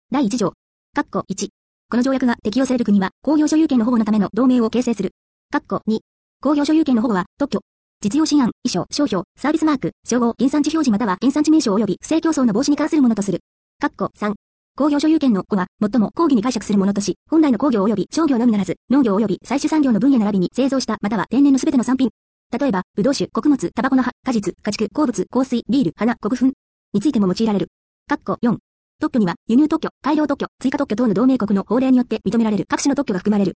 第1条。1。この条約が適用される国は、工業所有権の保護のための同盟を形成する。2。工業所有権の保護は、特許、実用新案、意書、商標、サービスマーク、称号、原産地表示または原産地名称及び不正競争の防止に関するものとする。3。工業所有権の保護は、最も公義に解釈するものとし、本来の工業及び商業のみならず、農業及び採取産業の分野並びに製造したまたは天然のすべての産品。例えば、ブドウ酒、穀物、タバコの葉、果実、家畜、鉱物、香水、ビール、花、穀粉についても用いられる。4。特許には、輸入特許、改良特許、追加特許等の同盟国の法令によって認められる各種の特許が含まれる。